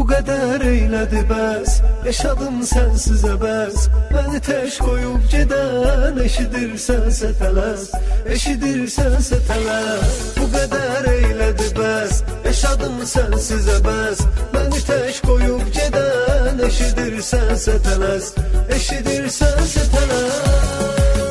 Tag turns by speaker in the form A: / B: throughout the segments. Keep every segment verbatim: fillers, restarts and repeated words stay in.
A: qədər eylədi bəs, yaşadım sənsiz əbəs. Məni tək qoyub gedən, eşidirsənsə tələs, eşidirsənsə tələs. Bu qədər eylədi bəs, yaşadım sənsiz əbəs. Məni tək qoyub gedən, eşidirsənsə tələs, eşidirsənsə tələs.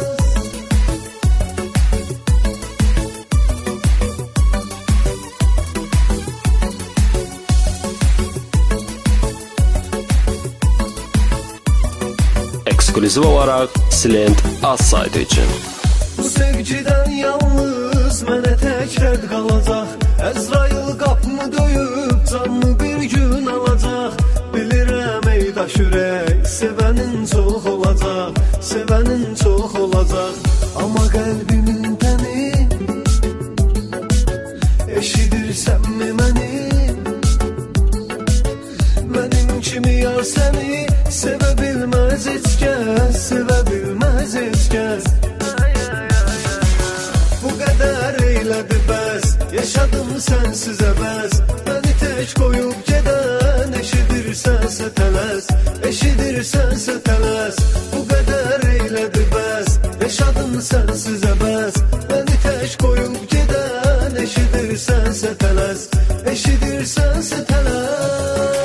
B: Ekskluziv olaraq Silent az saytı üçün.
A: Bu sevgidən yalnız mənə tək rədd qalacaq. Əzrail qapımı döyüb canımı bir gün alacaq. Bilirəm ey daş ürək, sevənin çox olacaq, sevənin çox olacaq. Amma qəlbimin təni, eşidirsənmi məni? Mənim kimi yar səni sevə bilməz heç kəs, sevə bilməz heç kəs. Bu qədər eylədi bəs, yaşadım sənsiz əbəs. Məni tək qoyub gedən, eşidirsənsə tələs, eşidirsənsə tələs. Bu qədər eylədi bəs, yaşadım sənsiz əbəs. Məni tək qoyub gedən, eşidirsənsə tələs, eşidirsənsə tələs.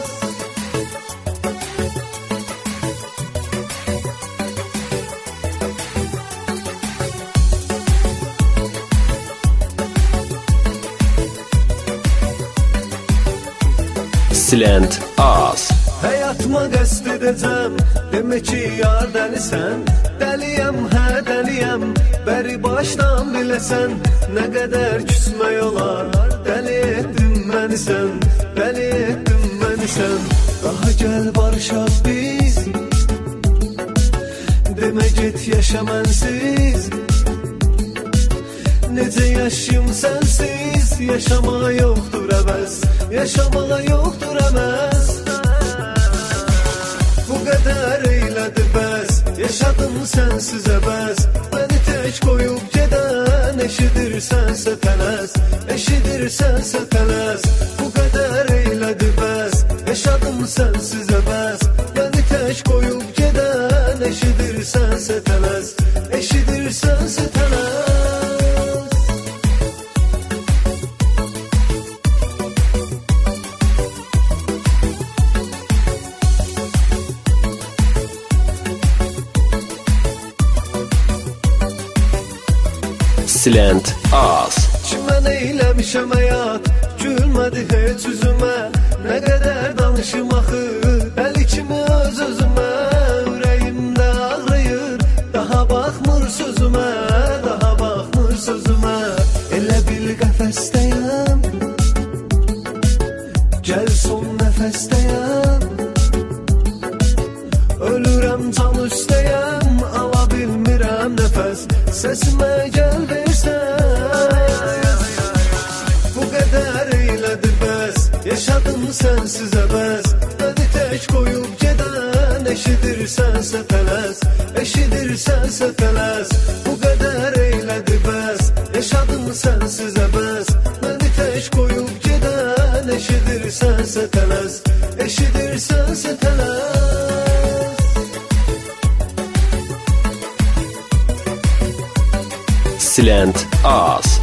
B: Silent az.
A: Həyatıma qəsd edəcəm, demək ki yar dəlisən. Dəliyəm, hə dəliyəm, bəri başdan biləsən. Nə qədər küsmək olar, dəli etdin məni sən, dəli etdin məni sən. Daha gəl barışaq biz, demə get yaşa mənsiz. Necə yaşayım sənsiz, yaşamağa yoxdur əvəz, yaşamağa yoxdur əvəz. Bu qədər eylədi bəs, yaşadım sənsiz əbəs. Məni tək qoyub gedən, eşidirsənsə tələs, eşidirsənsə tələs. Bu qədər eylədi bəs, yaşadım sənsiz əbəs. Məni tək qoyub gedən, eşidirsənsə tələs, eşidirsənsə tələs.
B: Silent az.
A: Kimə neyləmişəm həyat, gülmədi heç üzümə. Nə qədər danışım axı, əli kimi öz özümə. Ürəyimdə ağrıyır, daha baxmır sözümə, daha baxmır sözümə. Elə bil qəfəsdəyəm, gəl son nəfəsdəyəm. Ölürəm can üstəyəm, ala bilmirəm nəfəs. Səsimə gəl versən. Bu qədər eylədi bəs, yaşadım sənsiz əbəs. Məni tək qoyub gedən, eşidirsənsə tələs, eşidirsənsə tələs. Bu qədər eylədi bəs, yaşadım sənsiz əbəs. Məni tək qoyub gedən, eşidirsənsə tələs, eşidirsənsə tələs.
B: Silent az.